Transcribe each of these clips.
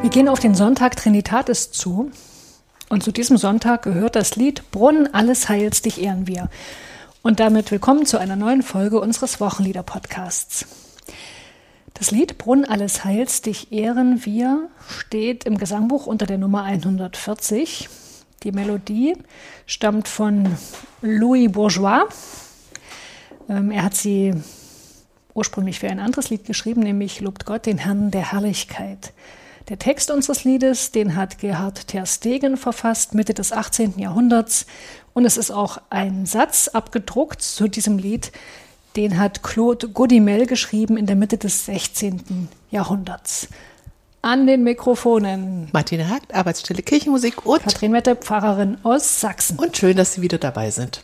Wir gehen auf den Sonntag Trinitatis zu und zu diesem Sonntag gehört das Lied Brunnen alles Heils, dich ehren wir. Und damit willkommen zu einer neuen Folge unseres Wochenlieder-Podcasts. Das Lied Brunnen alles Heils, dich ehren wir steht im Gesangbuch unter der Nummer 140. Die Melodie stammt von Louis Bourgeois. Er hat sie ursprünglich für ein anderes Lied geschrieben, nämlich Lobt Gott, den Herrn der Herrlichkeit. Der Text unseres Liedes, den hat Gerhard ter Stegen verfasst, Mitte des 18. Jahrhunderts. Und es ist auch ein Satz abgedruckt zu diesem Lied, den hat Claude Gaudimel geschrieben in der Mitte des 16. Jahrhunderts. An den Mikrofonen Martina Hagt, Arbeitsstelle Kirchenmusik und Katrin Wette, Pfarrerin aus Sachsen. Und schön, dass Sie wieder dabei sind.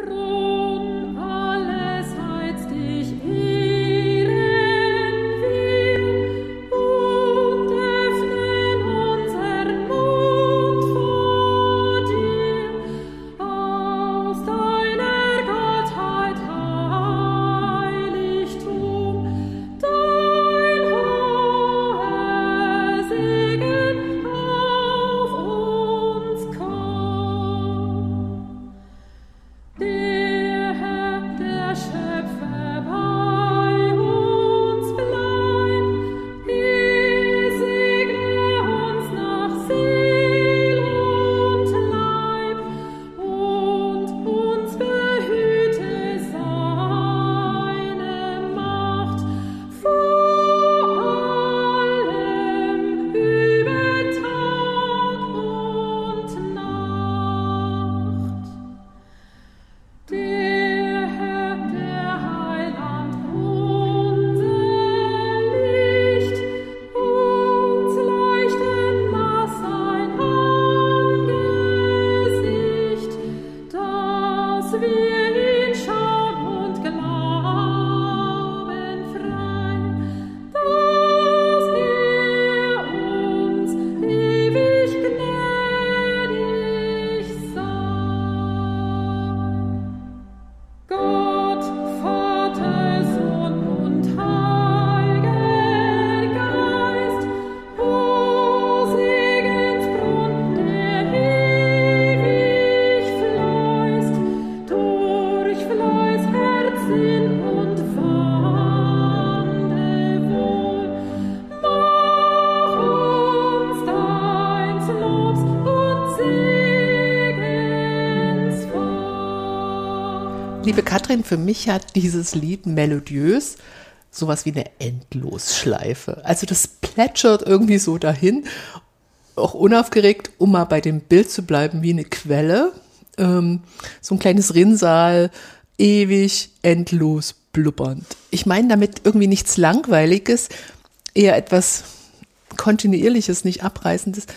Liebe Katrin, für mich hat dieses Lied melodiös sowas wie eine Endlosschleife. Also das plätschert irgendwie so dahin, auch unaufgeregt, um mal bei dem Bild zu bleiben, wie eine Quelle. So ein kleines Rinnsal, ewig, endlos, blubbernd. Ich meine damit irgendwie nichts Langweiliges, eher etwas Kontinuierliches, nicht Abreißendes.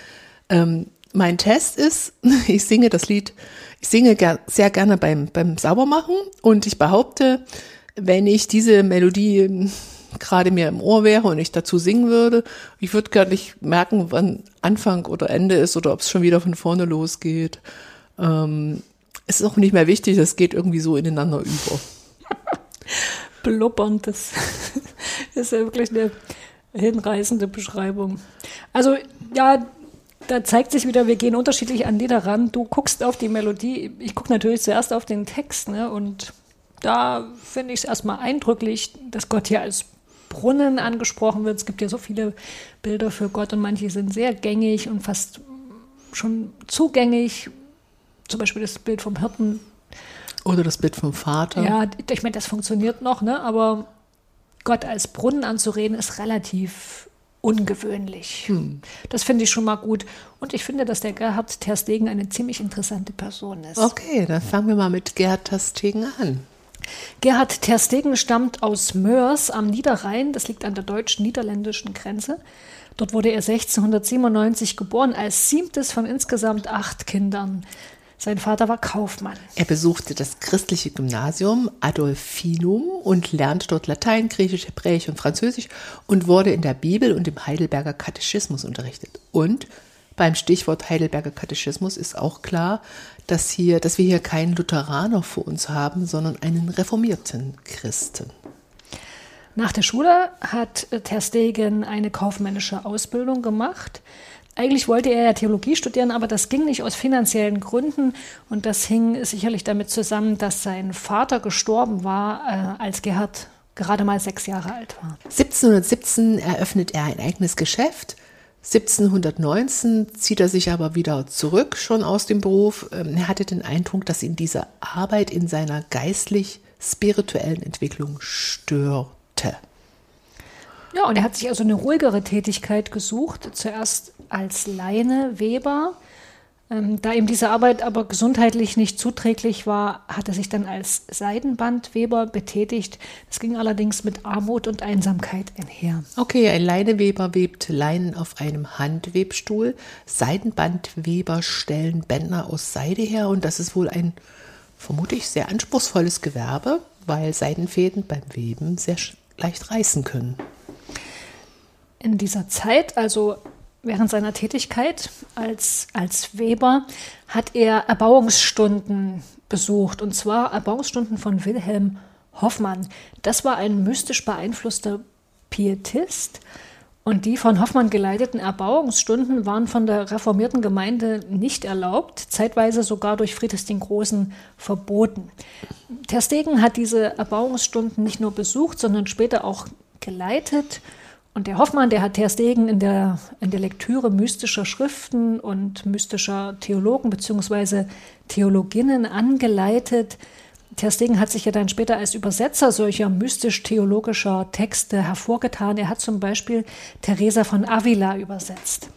Mein Test ist, ich singe sehr gerne beim Saubermachen und ich behaupte, wenn ich diese Melodie gerade mir im Ohr wäre und ich dazu singen würde, ich würde gar nicht merken, wann Anfang oder Ende ist oder ob es schon wieder von vorne losgeht. Es ist auch nicht mehr wichtig, es geht irgendwie so ineinander über. Blubbernd, das ist ja wirklich eine hinreißende Beschreibung. Also ja, da zeigt sich wieder, wir gehen unterschiedlich an Lieder ran. Du guckst auf die Melodie, ich gucke natürlich zuerst auf den Text, ne? Und da finde ich es erstmal eindrücklich, dass Gott hier als Brunnen angesprochen wird. Es gibt ja so viele Bilder für Gott und manche sind sehr gängig und fast schon zugängig. Zum Beispiel das Bild vom Hirten. Oder das Bild vom Vater. Ja, ich meine, das funktioniert noch, ne? Aber Gott als Brunnen anzureden ist relativ ungewöhnlich. Das finde ich schon mal gut. Und ich finde, dass der Gerhard ter Stegen eine ziemlich interessante Person ist. Okay, dann fangen wir mal mit Gerhard ter Stegen an. Gerhard ter Stegen stammt aus Moers am Niederrhein. Das liegt an der deutsch-niederländischen Grenze. Dort wurde er 1697 geboren, als 7. von insgesamt 8 Kindern. Sein Vater war Kaufmann. Er besuchte das christliche Gymnasium Adolfinum und lernte dort Latein, Griechisch, Hebräisch und Französisch und wurde in der Bibel und im Heidelberger Katechismus unterrichtet. Und beim Stichwort Heidelberger Katechismus ist auch klar, dass wir hier keinen Lutheraner vor uns haben, sondern einen reformierten Christen. Nach der Schule hat Ter Stegen eine kaufmännische Ausbildung gemacht. Eigentlich wollte er ja Theologie studieren, aber das ging nicht aus finanziellen Gründen. Und das hing sicherlich damit zusammen, dass sein Vater gestorben war, als Gerhard gerade mal 6 Jahre alt war. 1717 eröffnet er ein eigenes Geschäft. 1719 zieht er sich aber wieder zurück, schon aus dem Beruf. Er hatte den Eindruck, dass ihn diese Arbeit in seiner geistlich-spirituellen Entwicklung störte. Ja, und er hat sich also eine ruhigere Tätigkeit gesucht, zuerst als Leineweber. Da ihm diese Arbeit aber gesundheitlich nicht zuträglich war, hat er sich dann als Seidenbandweber betätigt. Das ging allerdings mit Armut und Einsamkeit einher. Okay, ein Leineweber webt Leinen auf einem Handwebstuhl. Seidenbandweber stellen Bänder aus Seide her und das ist wohl ein, vermute ich, sehr anspruchsvolles Gewerbe, weil Seidenfäden beim Weben sehr leicht reißen können. In dieser Zeit, also während seiner Tätigkeit als Weber, hat er Erbauungsstunden besucht, und zwar Erbauungsstunden von Wilhelm Hoffmann. Das war ein mystisch beeinflusster Pietist, und die von Hoffmann geleiteten Erbauungsstunden waren von der reformierten Gemeinde nicht erlaubt, zeitweise sogar durch Friedrich den Großen verboten. Ter Stegen hat diese Erbauungsstunden nicht nur besucht, sondern später auch geleitet. Und der Hoffmann, der hat Ter Stegen in der Lektüre mystischer Schriften und mystischer Theologen bzw. Theologinnen angeleitet. Ter Stegen hat sich ja dann später als Übersetzer solcher mystisch-theologischer Texte hervorgetan. Er hat zum Beispiel Teresa von Avila übersetzt.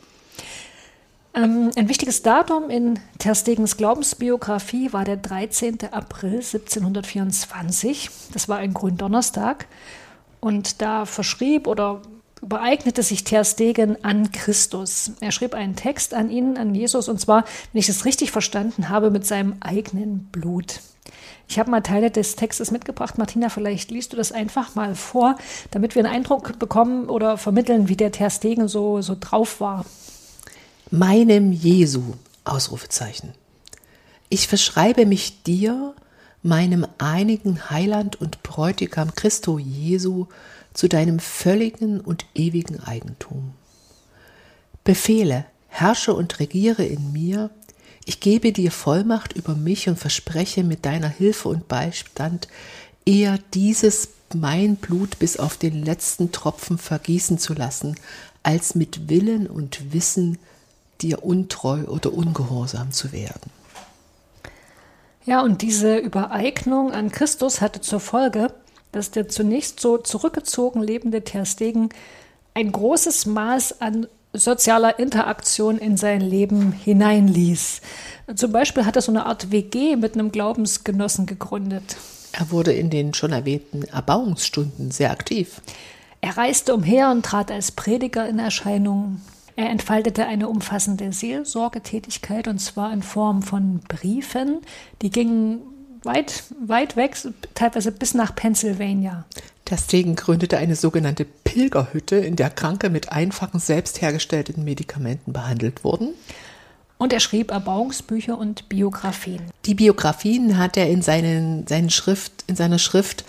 Ein wichtiges Datum in Ter Stegens Glaubensbiografie war der 13. April 1724. Das war ein Gründonnerstag. Und da verschrieb oder übereignete sich Ter Stegen an Christus. Er schrieb einen Text an ihn, an Jesus, und zwar, wenn ich es richtig verstanden habe, mit seinem eigenen Blut. Ich habe mal Teile des Textes mitgebracht. Martina, vielleicht liest du das einfach mal vor, damit wir einen Eindruck bekommen oder vermitteln, wie der Ter Stegen so drauf war. Meinem Jesu, Ausrufezeichen. Ich verschreibe mich dir, meinem einigen Heiland und Bräutigam Christo Jesu, zu deinem völligen und ewigen Eigentum. Befehle, herrsche und regiere in mir, ich gebe dir Vollmacht über mich und verspreche mit deiner Hilfe und Beistand, eher dieses mein Blut bis auf den letzten Tropfen vergießen zu lassen, als mit Willen und Wissen dir untreu oder ungehorsam zu werden. Ja, und diese Übereignung an Christus hatte zur Folge, dass der zunächst so zurückgezogen lebende Ter Stegen ein großes Maß an sozialer Interaktion in sein Leben hineinließ. Zum Beispiel hat er so eine Art WG mit einem Glaubensgenossen gegründet. Er wurde in den schon erwähnten Erbauungsstunden sehr aktiv. Er reiste umher und trat als Prediger in Erscheinung. Er entfaltete eine umfassende Seelsorgetätigkeit, und zwar in Form von Briefen. Die gingen weit weg, teilweise bis nach Pennsylvania. Ter Stegen gründete eine sogenannte Pilgerhütte, in der Kranke mit einfachen, selbst hergestellten Medikamenten behandelt wurden. Und er schrieb Erbauungsbücher und Biografien. Die Biografien hat er in seiner Schrift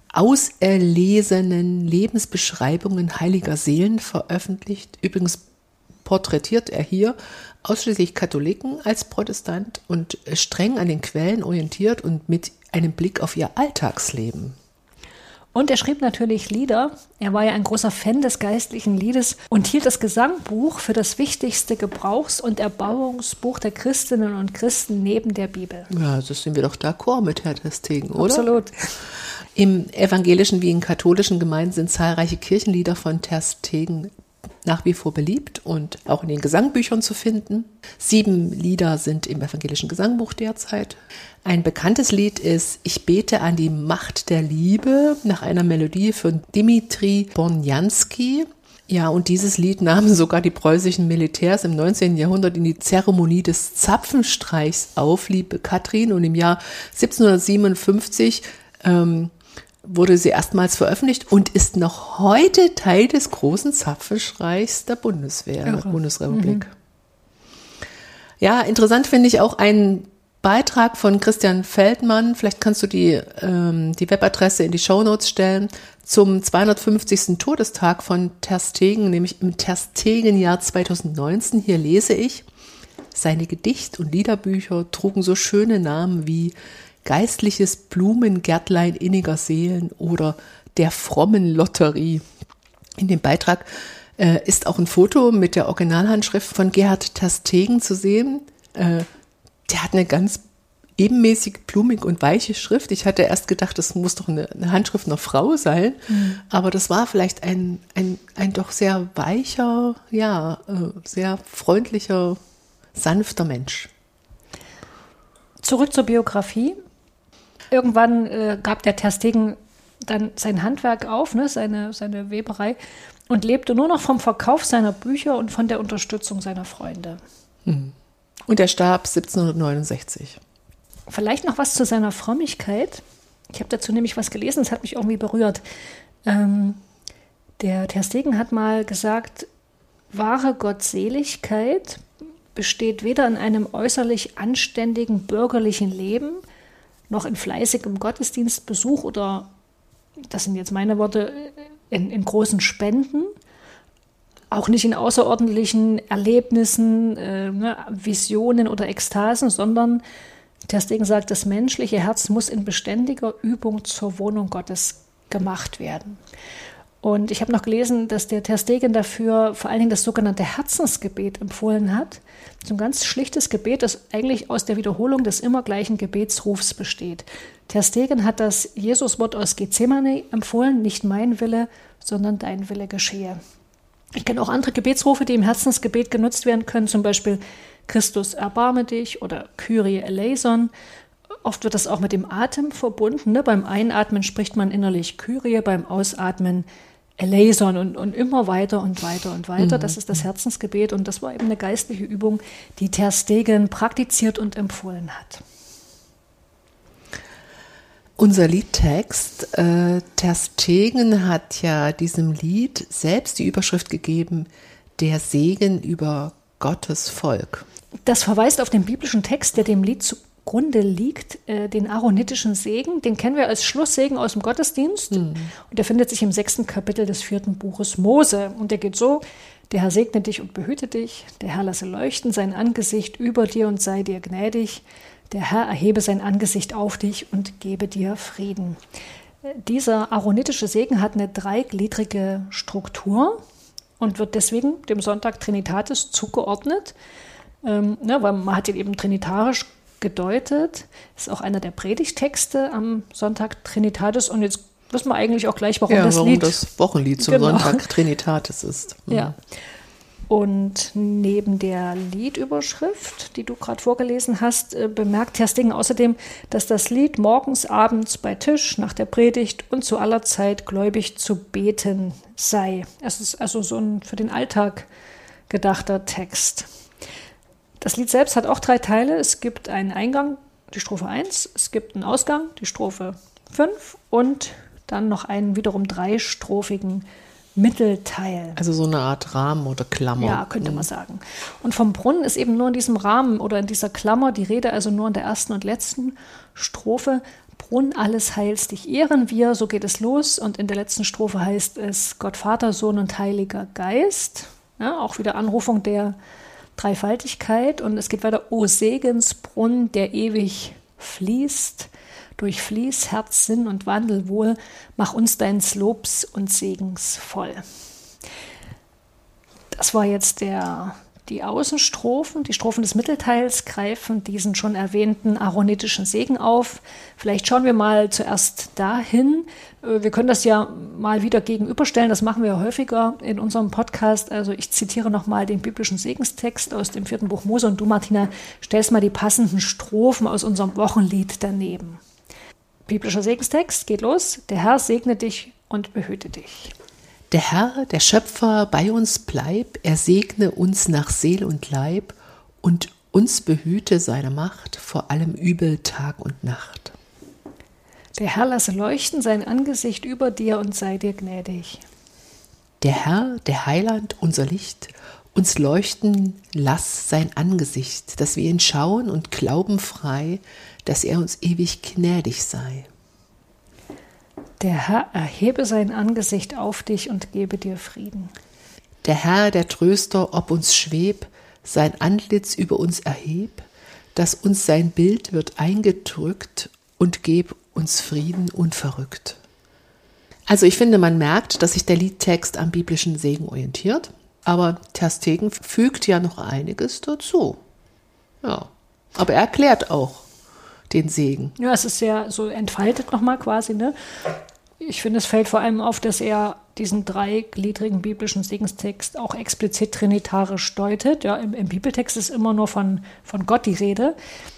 auserlesenen Lebensbeschreibungen heiliger Seelen veröffentlicht. Übrigens porträtiert er hier ausschließlich Katholiken als Protestant und streng an den Quellen orientiert und mit einem Blick auf ihr Alltagsleben. Und er schrieb natürlich Lieder. Er war ja ein großer Fan des geistlichen Liedes und hielt das Gesangbuch für das wichtigste Gebrauchs- und Erbauungsbuch der Christinnen und Christen neben der Bibel. Ja, das sind wir doch d'accord mit Herrn Ter Stegen, oder? Absolut. Im evangelischen wie in katholischen Gemeinden sind zahlreiche Kirchenlieder von Ter Stegen nach wie vor beliebt und auch in den Gesangbüchern zu finden. 7 Lieder sind im evangelischen Gesangbuch derzeit. Ein bekanntes Lied ist Ich bete an die Macht der Liebe nach einer Melodie von Dimitri Bornjanski. Ja, und dieses Lied nahmen sogar die preußischen Militärs im 19. Jahrhundert in die Zeremonie des Zapfenstreichs auf, liebe Katrin. Und im Jahr 1757 wurde sie erstmals veröffentlicht und ist noch heute Teil des großen Zapfenstreichs der Bundeswehr, der Bundesrepublik. Ja, interessant finde ich auch ein Beitrag von Christian Feldmann, vielleicht kannst du die Webadresse in die Shownotes stellen, zum 250. Todestag von Ter Stegen, nämlich im Ter Stegen-Jahr 2019. Hier lese ich: Seine Gedicht- und Liederbücher trugen so schöne Namen wie Geistliches Blumengärtlein inniger Seelen oder Der frommen Lotterie. In dem Beitrag ist auch ein Foto mit der Originalhandschrift von Gerhard Ter Stegen zu sehen. Der hat eine ganz ebenmäßig, blumig und weiche Schrift. Ich hatte erst gedacht, das muss doch eine Handschrift einer Frau sein. Aber das war vielleicht ein doch sehr weicher, sehr freundlicher, sanfter Mensch. Zurück zur Biografie. Irgendwann gab der Ter Stegen dann sein Handwerk auf, ne, seine Weberei, und lebte nur noch vom Verkauf seiner Bücher und von der Unterstützung seiner Freunde. Und er starb 1769. Vielleicht noch was zu seiner Frömmigkeit. Ich habe dazu nämlich was gelesen, das hat mich irgendwie berührt. Der Ter Stegen hat mal gesagt, wahre Gottseligkeit besteht weder in einem äußerlich anständigen bürgerlichen Leben, noch in fleißigem Gottesdienstbesuch oder, das sind jetzt meine Worte, in großen Spenden, auch nicht in außerordentlichen Erlebnissen, Visionen oder Ekstasen, sondern Ter Stegen sagt, das menschliche Herz muss in beständiger Übung zur Wohnung Gottes gemacht werden. Und ich habe noch gelesen, dass der Ter Stegen dafür vor allen Dingen das sogenannte Herzensgebet empfohlen hat. So ein ganz schlichtes Gebet, das eigentlich aus der Wiederholung des immer gleichen Gebetsrufs besteht. Ter Stegen hat das Jesuswort aus Gethsemane empfohlen, nicht mein Wille, sondern dein Wille geschehe. Ich kenne auch andere Gebetsrufe, die im Herzensgebet genutzt werden können, zum Beispiel Christus, erbarme dich oder Kyrie eleison. Oft wird das auch mit dem Atem verbunden. Ne? Beim Einatmen spricht man innerlich Kyrie, beim Ausatmen eleison und immer weiter und weiter und weiter. Das ist das Herzensgebet und das war eben eine geistliche Übung, die Ter Stegen praktiziert und empfohlen hat. Unser Liedtext, Ter Stegen hat ja diesem Lied selbst die Überschrift gegeben, der Segen über Gottes Volk. Das verweist auf den biblischen Text, der dem Lied zugrunde liegt, den aaronitischen Segen. Den kennen wir als Schlusssegen aus dem Gottesdienst. Und der findet sich im 6. Kapitel des 4. Buches Mose. Und der geht so: Der Herr segne dich und behüte dich. Der Herr lasse leuchten sein Angesicht über dir und sei dir gnädig. Der Herr erhebe sein Angesicht auf dich und gebe dir Frieden. Dieser aaronitische Segen hat eine dreigliedrige Struktur und wird deswegen dem Sonntag Trinitatis zugeordnet, weil man hat ihn eben trinitarisch gedeutet. Ist auch einer der Predigtexte am Sonntag Trinitatis. Und jetzt wissen wir eigentlich auch gleich, warum das Wochenlied zum Sonntag Trinitatis ist. Ja. Und neben der Liedüberschrift, die du gerade vorgelesen hast, bemerkt Ter Stegen außerdem, dass das Lied morgens, abends bei Tisch, nach der Predigt und zu aller Zeit gläubig zu beten sei. Es ist also so ein für den Alltag gedachter Text. Das Lied selbst hat auch 3 Teile. Es gibt einen Eingang, die Strophe 1, es gibt einen Ausgang, die Strophe 5 und dann noch einen wiederum 3-strophigen Mittelteil. Also so eine Art Rahmen oder Klammer. Ja, könnte man sagen. Und vom Brunnen ist eben nur in diesem Rahmen oder in dieser Klammer die Rede, also nur in der ersten und letzten Strophe. Brunn alles heils dich ehren wir, so geht es los. Und in der letzten Strophe heißt es Gott Vater, Sohn und Heiliger Geist. Ja, auch wieder Anrufung der Dreifaltigkeit. Und es geht weiter: O Segensbrunn, der ewig fließt, durchfließ Herz, Sinn und Wandel wohl, mach uns deins Lobs und Segens voll. Das war jetzt die Außenstrophen. Die Strophen des Mittelteils greifen diesen schon erwähnten aaronitischen Segen auf. Vielleicht schauen wir mal zuerst dahin. Wir können das ja mal wieder gegenüberstellen. Das machen wir häufiger in unserem Podcast. Also ich zitiere nochmal den biblischen Segenstext aus dem 4. Buch Mose und du, Martina, stellst mal die passenden Strophen aus unserem Wochenlied daneben. Biblischer Segenstext geht los: Der Herr segne dich und behüte dich. Der Herr, der Schöpfer, bei uns bleib, er segne uns nach Seel und Leib und uns behüte seine Macht vor allem Übel Tag und Nacht. Der Herr lasse leuchten sein Angesicht über dir und sei dir gnädig. Der Herr, der Heiland, unser Licht, Uns leuchten lass sein Angesicht, dass wir ihn schauen und glauben frei, dass er uns ewig gnädig sei. Der Herr erhebe sein Angesicht auf dich und gebe dir Frieden. Der Herr, der Tröster, ob uns schweb, sein Antlitz über uns erheb, dass uns sein Bild wird eingedrückt und geb uns Frieden unverrückt. Also ich finde, man merkt, dass sich der Liedtext am biblischen Segen orientiert, aber Ter Stegen fügt ja noch einiges dazu. Ja, aber er erklärt auch den Segen. Ja, es ist sehr so entfaltet nochmal quasi, ne? Ich finde, es fällt vor allem auf, dass er diesen dreigliedrigen biblischen Segenstext auch explizit trinitarisch deutet. Ja, im Bibeltext ist immer nur von Gott die Rede.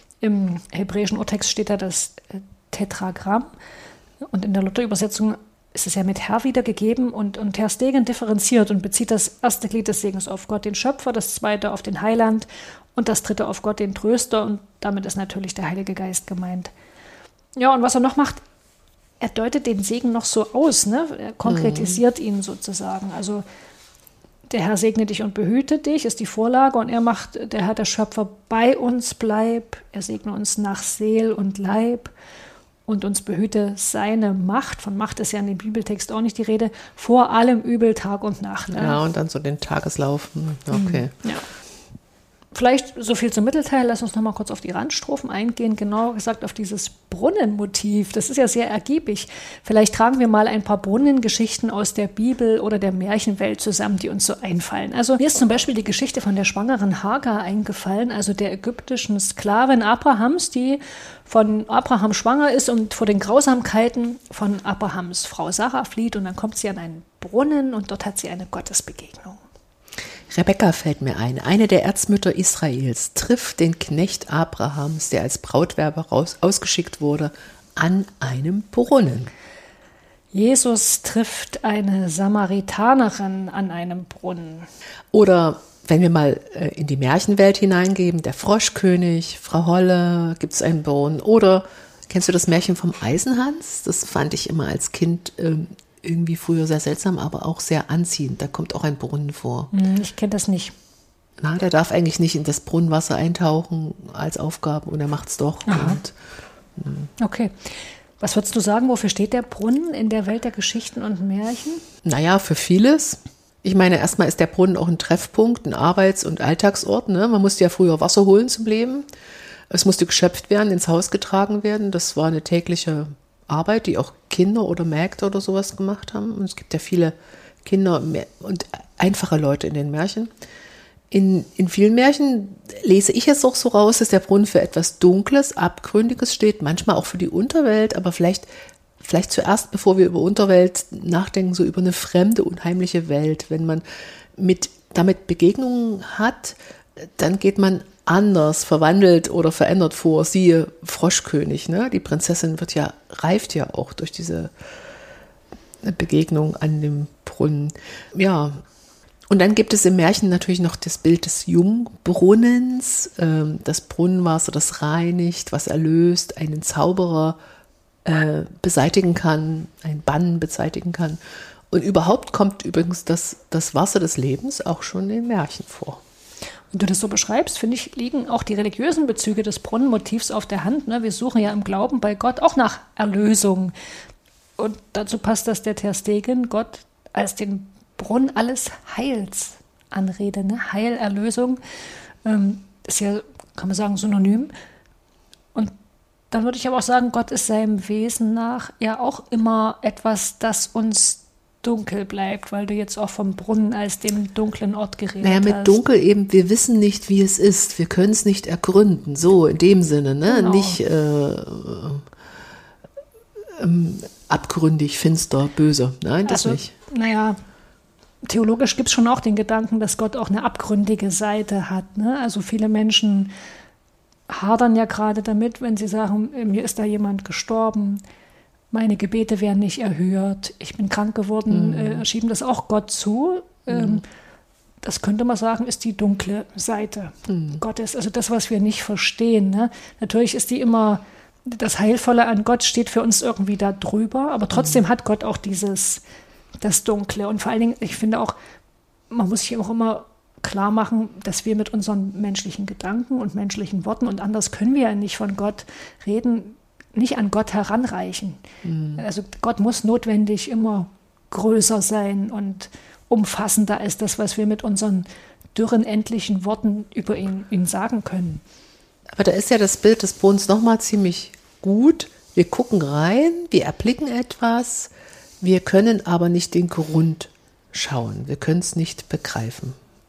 Im hebräischen Urtext steht da das Tetragramm und in der Luther-Übersetzung ist es ja mit Herr wiedergegeben und Ter Stegen differenziert und bezieht das erste Glied des Segens auf Gott, den Schöpfer, das zweite auf den Heiland und das dritte auf Gott, den Tröster, und damit ist natürlich der Heilige Geist gemeint. Ja, und was er noch macht, er deutet den Segen noch so aus, ne? Er konkretisiert ihn sozusagen. Also der Herr segne dich und behüte dich, ist die Vorlage, und er macht, der Herr, der Schöpfer, bei uns bleib, er segne uns nach Seel und Leib und uns behüte seine Macht. Von Macht ist ja in dem Bibeltext auch nicht die Rede, vor allem Übel Tag und Nacht. Ne? Ja, und dann so den Tageslauf. Okay. Ja. Vielleicht so viel zum Mittelteil. Lass uns noch mal kurz auf die Randstrophen eingehen. Genauer gesagt auf dieses Brunnenmotiv. Das ist ja sehr ergiebig. Vielleicht tragen wir mal ein paar Brunnengeschichten aus der Bibel oder der Märchenwelt zusammen, die uns so einfallen. Also mir ist zum Beispiel die Geschichte von der schwangeren Hagar eingefallen, also der ägyptischen Sklavin Abrahams, die von Abraham schwanger ist und vor den Grausamkeiten von Abrahams Frau Sarah flieht. Und dann kommt sie an einen Brunnen und dort hat sie eine Gottesbegegnung. Rebekka fällt mir ein, eine der Erzmütter Israels, trifft den Knecht Abrahams, der als Brautwerber ausgeschickt wurde, an einem Brunnen. Jesus trifft eine Samaritanerin an einem Brunnen. Oder wenn wir mal in die Märchenwelt hineingeben, der Froschkönig, Frau Holle, gibt es einen Brunnen. Oder kennst du das Märchen vom Eisenhans? Das fand ich immer als Kind irgendwie früher sehr seltsam, aber auch sehr anziehend. Da kommt auch ein Brunnen vor. Ich kenne das nicht. Na, der darf eigentlich nicht in das Brunnenwasser eintauchen als Aufgabe und er macht es doch. Okay. Was würdest du sagen, wofür steht der Brunnen in der Welt der Geschichten und Märchen? Naja, für vieles. Ich meine, erstmal ist der Brunnen auch ein Treffpunkt, ein Arbeits- und Alltagsort. Ne? Man musste ja früher Wasser holen zum Leben. Es musste geschöpft werden, ins Haus getragen werden. Das war eine tägliche Arbeit, die auch Kinder oder Mägde oder sowas gemacht haben. Und es gibt ja viele Kinder und einfache Leute in den Märchen. In vielen Märchen lese ich es auch so raus, dass der Brunnen für etwas Dunkles, Abgründiges steht, manchmal auch für die Unterwelt, aber vielleicht zuerst, bevor wir über Unterwelt nachdenken, so über eine fremde, unheimliche Welt. Wenn man damit Begegnungen hat, dann geht man anders, verwandelt oder verändert vor. Siehe Froschkönig, ne? Die Prinzessin reift ja auch durch diese Begegnung an dem Brunnen. Ja, und dann gibt es im Märchen natürlich noch das Bild des Jungbrunnens, das Brunnenwasser, das reinigt, was erlöst, einen Zauberer beseitigen kann, einen Bann beseitigen kann. Und überhaupt kommt übrigens das Wasser des Lebens auch schon in Märchen vor. Wenn du das so beschreibst, finde ich, liegen auch die religiösen Bezüge des Brunnenmotivs auf der Hand. Ne? Wir suchen ja im Glauben bei Gott auch nach Erlösung. Und dazu passt, dass der Ter Stegen Gott als den Brunnen alles Heils anrede. Ne? Heil, Erlösung ist ja, kann man sagen, synonym. Und dann würde ich aber auch sagen, Gott ist seinem Wesen nach ja auch immer etwas, das uns dunkel bleibt, weil du jetzt auch vom Brunnen als dem dunklen Ort geredet hast. Naja, mit dunkel eben, wir wissen nicht, wie es ist. Wir können es nicht ergründen. So, in dem Sinne, ne? Genau. Nicht abgründig, finster, böse. Nein, das nicht. Naja, theologisch gibt es schon auch den Gedanken, dass Gott auch eine abgründige Seite hat. Ne? Also viele Menschen hadern ja gerade damit, wenn sie sagen, mir ist da jemand gestorben, meine Gebete werden nicht erhört, ich bin krank geworden, schieben das auch Gott zu. Das könnte man sagen, ist die dunkle Seite Gottes, also das, was wir nicht verstehen. Ne? Natürlich ist die immer, das Heilvolle an Gott steht für uns irgendwie da drüber, aber trotzdem hat Gott auch das Dunkle. Und vor allen Dingen, ich finde auch, man muss sich auch immer klar machen, dass wir mit unseren menschlichen Gedanken und menschlichen Worten, und anders können wir ja nicht von Gott reden, nicht an Gott heranreichen. Also Gott muss notwendig immer größer sein und umfassender als das, was wir mit unseren dürren, endlichen Worten über ihn sagen können. Aber da ist ja das Bild des Brunnens nochmal ziemlich gut. Wir gucken rein, wir erblicken etwas, wir können aber nicht den Grund schauen. Wir können es nicht begreifen.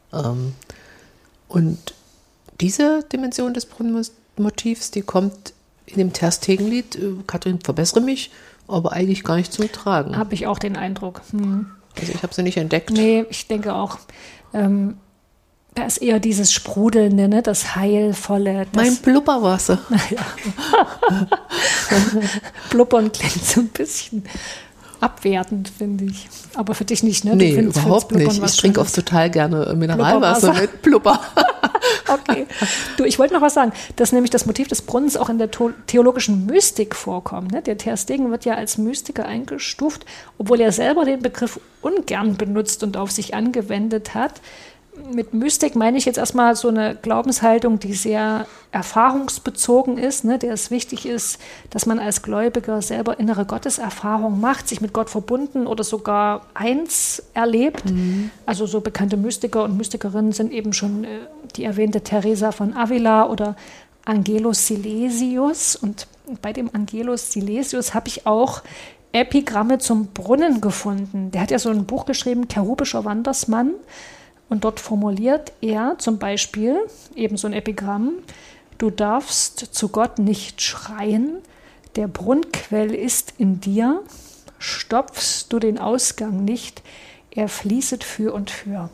Und diese Dimension des Brunnenmotivs, die kommt in dem Terstegen-Lied, Katrin, verbessere mich, aber eigentlich gar nicht zum Tragen. Habe ich auch den Eindruck. Also ich habe sie nicht entdeckt. Nee, ich denke auch, da ist eher dieses Sprudelnde, ne? Das Heilvolle. Mein Blubberwasser. Naja. Blubbern klingt so ein bisschen abwertend, finde ich. Aber für dich nicht, ne? Nee, überhaupt nicht. Ich trinke auch total gerne Mineralwasser mit Blubber. Okay. Du, ich wollte noch was sagen, dass nämlich das Motiv des Brunnens auch in der theologischen Mystik vorkommt. Ne? Der Terstegen wird ja als Mystiker eingestuft, obwohl er selber den Begriff ungern benutzt und auf sich angewendet hat. Mit Mystik meine ich jetzt erstmal so eine Glaubenshaltung, die sehr erfahrungsbezogen ist, ne, der es wichtig ist, dass man als Gläubiger selber innere Gotteserfahrung macht, sich mit Gott verbunden oder sogar eins erlebt. Also so bekannte Mystiker und Mystikerinnen sind eben schon die erwähnte Teresa von Avila oder Angelus Silesius. Und bei dem Angelus Silesius habe ich auch Epigramme zum Brunnen gefunden. Der hat ja so ein Buch geschrieben, Cherubischer Wandersmann. Und dort formuliert er zum Beispiel eben so ein Epigramm: Du darfst zu Gott nicht schreien, der Brunnquell ist in dir, stopfst du den Ausgang nicht, er fließet für und für.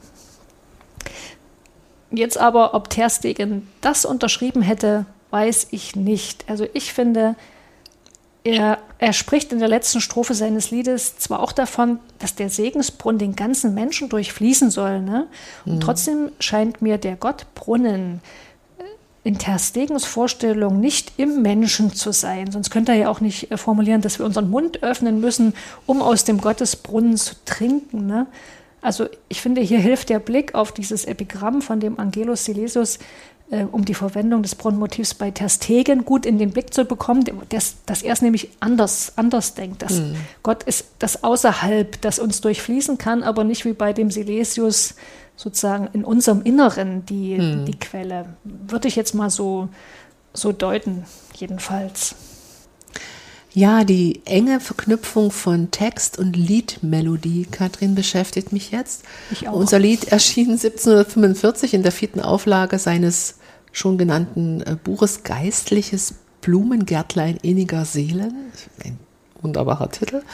Jetzt aber, ob Terstegen das unterschrieben hätte, weiß ich nicht. Also ich finde, er spricht in der letzten Strophe seines Liedes zwar auch davon, dass der Segensbrunnen den ganzen Menschen durchfließen soll, ne? Und trotzdem scheint mir der Gottbrunnen in Terstegens Vorstellung nicht im Menschen zu sein. Sonst könnte er ja auch nicht formulieren, dass wir unseren Mund öffnen müssen, um aus dem Gottesbrunnen zu trinken, ne? Also ich finde, hier hilft der Blick auf dieses Epigramm von dem Angelus Silesius, um die Verwendung des Brunnenmotivs bei Terstegen gut in den Blick zu bekommen, dass er es nämlich anders denkt. Dass Gott ist das Außerhalb, das uns durchfließen kann, aber nicht wie bei dem Silesius sozusagen in unserem Inneren die Quelle. Würde ich jetzt mal so deuten, jedenfalls. Ja, die enge Verknüpfung von Text und Liedmelodie, Katrin, beschäftigt mich jetzt. Ich auch. Unser Lied erschien 1745 in der 4. Auflage seines schon genannten Buches Geistliches Blumengärtlein inniger Seelen. Ein wunderbarer Titel.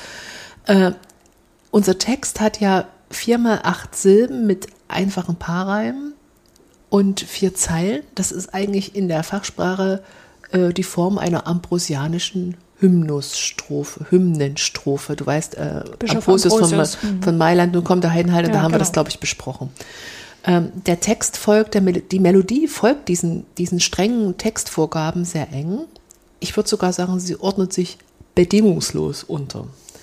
Unser Text hat ja 4 mal 8 Silben mit einfachen Paarreimen und 4 Zeilen. Das ist eigentlich in der Fachsprache die Form einer ambrosianischen Hymnenstrophe. Du weißt, Ambrosius von Mailand, nun kommt der Heidenheil, da haben wir das, glaube ich, besprochen. Der Text folgt, die Melodie folgt diesen strengen Textvorgaben sehr eng. Ich würde sogar sagen, sie ordnet sich bedingungslos unter.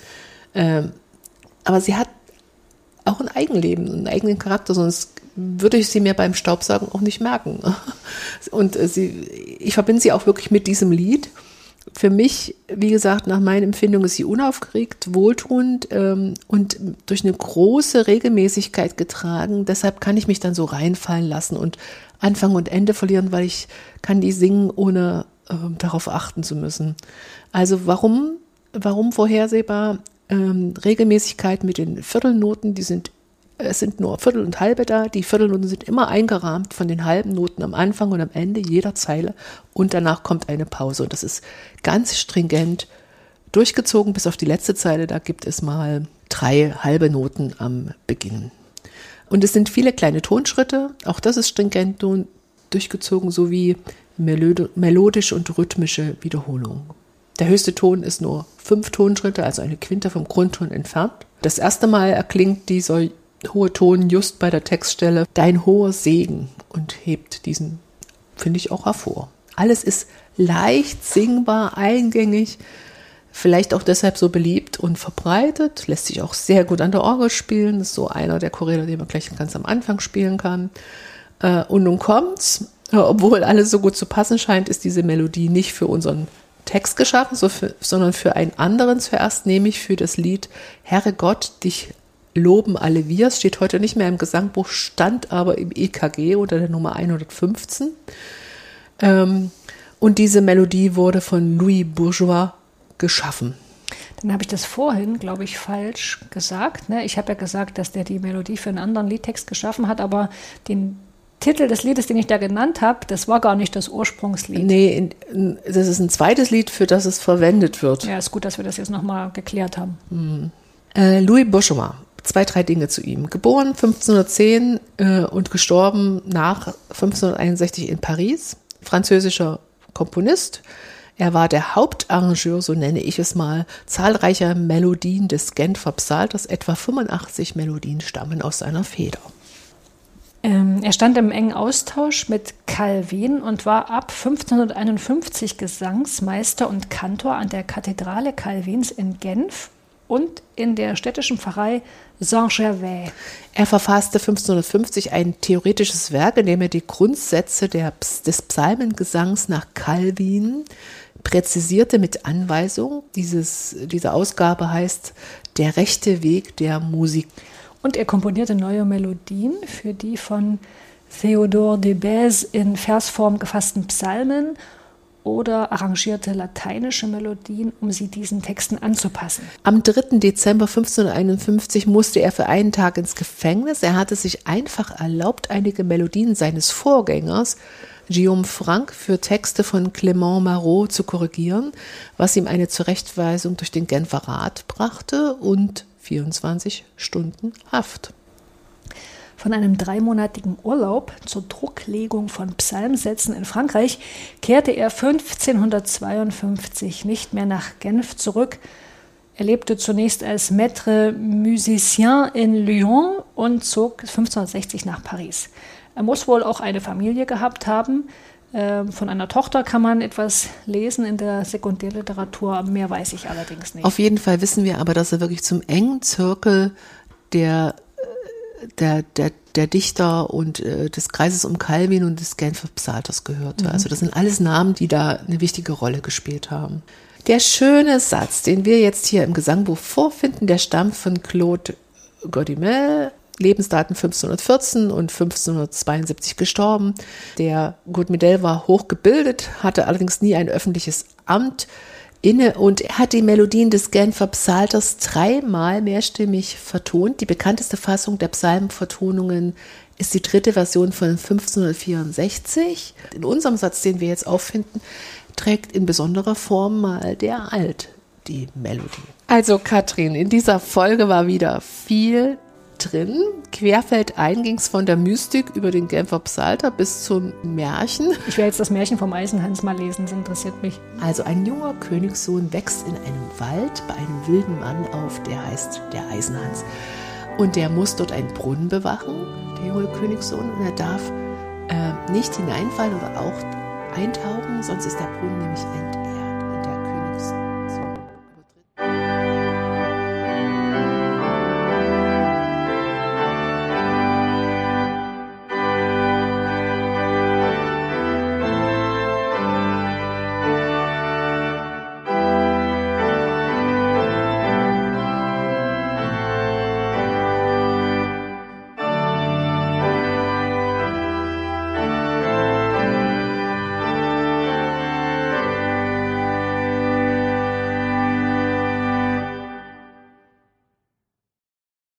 Aber sie hat auch ein Eigenleben, einen eigenen Charakter, sonst würde ich sie mir beim Staubsaugen auch nicht merken. Und ich verbinde sie auch wirklich mit diesem Lied. Für mich, wie gesagt, nach meiner Empfindung ist sie unaufgeregt, wohltuend und durch eine große Regelmäßigkeit getragen. Deshalb kann ich mich dann so reinfallen lassen und Anfang und Ende verlieren, weil ich kann die singen, ohne darauf achten zu müssen. Also warum vorhersehbar? Regelmäßigkeit mit den Viertelnoten, es sind nur Viertel und Halbe da. Die Viertelnoten sind immer eingerahmt von den halben Noten am Anfang und am Ende jeder Zeile und danach kommt eine Pause. Und das ist ganz stringent durchgezogen bis auf die letzte Zeile. Da gibt es mal 3 halbe Noten am Beginn. Und es sind viele kleine Tonschritte. Auch das ist stringent durchgezogen, sowie melodische und rhythmische Wiederholung. Der höchste Ton ist nur 5 Tonschritte, also eine Quinte vom Grundton entfernt. Das erste Mal erklingt dieser hohe Ton just bei der Textstelle Dein hoher Segen und hebt diesen, finde ich, auch hervor. Alles ist leicht singbar, eingängig, Vielleicht auch deshalb so beliebt und verbreitet, lässt sich auch sehr gut an der Orgel spielen. Das ist so einer der Choräle, den man gleich ganz am Anfang spielen kann. Und nun kommt's, obwohl alles so gut zu passen scheint, ist diese Melodie nicht für unseren Text geschaffen, sondern für einen anderen zuerst, nämlich für das Lied Herre Gott, dich loben alle wir. Es steht heute nicht mehr im Gesangbuch, stand aber im EKG unter der Nummer 115. Und diese Melodie wurde von Louis Bourgeois geschaffen. Dann habe ich das vorhin, glaube ich, falsch gesagt. Ne? Ich habe ja gesagt, dass der die Melodie für einen anderen Liedtext geschaffen hat, aber den Titel des Liedes, den ich da genannt habe, das war gar nicht das Ursprungslied. Nee, das ist ein zweites Lied, für das es verwendet wird. Ja, ist gut, dass wir das jetzt nochmal geklärt haben. Louis Bourgeois, 2, 3 Dinge zu ihm. Geboren 1510 und gestorben nach 1561 in Paris. Französischer Komponist. Er war der Hauptarrangeur, so nenne ich es mal, zahlreicher Melodien des Genfer Psalters. Etwa 85 Melodien stammen aus seiner Feder. Er stand im engen Austausch mit Calvin und war ab 1551 Gesangsmeister und Kantor an der Kathedrale Calvins in Genf und in der städtischen Pfarrei Saint-Gervais. Er verfasste 1550 ein theoretisches Werk, in dem er die Grundsätze des Psalmengesangs nach Calvin präzisierte mit Anweisung. Diese Ausgabe heißt Der rechte Weg der Musik. Und er komponierte neue Melodien für die von Théodore de Bèze in Versform gefassten Psalmen oder arrangierte lateinische Melodien, um sie diesen Texten anzupassen. Am 3. Dezember 1551 musste er für einen Tag ins Gefängnis. Er hatte sich einfach erlaubt, einige Melodien seines Vorgängers, Guillaume Franck, für Texte von Clément Marot zu korrigieren, was ihm eine Zurechtweisung durch den Genfer Rat brachte und 24 Stunden Haft. Von einem 3-monatigen Urlaub zur Drucklegung von Psalmsätzen in Frankreich kehrte er 1552 nicht mehr nach Genf zurück. Er lebte zunächst als Maître Musicien in Lyon und zog 1560 nach Paris. Er muss wohl auch eine Familie gehabt haben. Von einer Tochter kann man etwas lesen in der Sekundärliteratur, mehr weiß ich allerdings nicht. Auf jeden Fall wissen wir aber, dass er wirklich zum engen Zirkel der Dichter und des Kreises um Calvin und des Genfer Psalters gehörte. Also das sind alles Namen, die da eine wichtige Rolle gespielt haben. Der schöne Satz, den wir jetzt hier im Gesangbuch vorfinden, der stammt von Claude Godimel, Lebensdaten 1514 und 1572 gestorben. Der Godimel war hochgebildet, hatte allerdings nie ein öffentliches Amt inne und er hat die Melodien des Genfer Psalters 3-mal mehrstimmig vertont. Die bekannteste Fassung der Psalmenvertonungen ist die 3. Version von 1564. In unserem Satz, den wir jetzt auffinden, trägt in besonderer Form mal der Alt die Melodie. Also Katrin, in dieser Folge war wieder viel drin. Querfeldein ging es von der Mystik über den Genfer Psalter bis zum Märchen. Ich werde jetzt das Märchen vom Eisenhans mal lesen, das interessiert mich. Also ein junger Königssohn wächst in einem Wald bei einem wilden Mann auf, der heißt der Eisenhans. Und der muss dort einen Brunnen bewachen, der junge Königssohn, und er darf nicht hineinfallen oder auch eintauchen, sonst ist der Brunnen nämlich entehrt.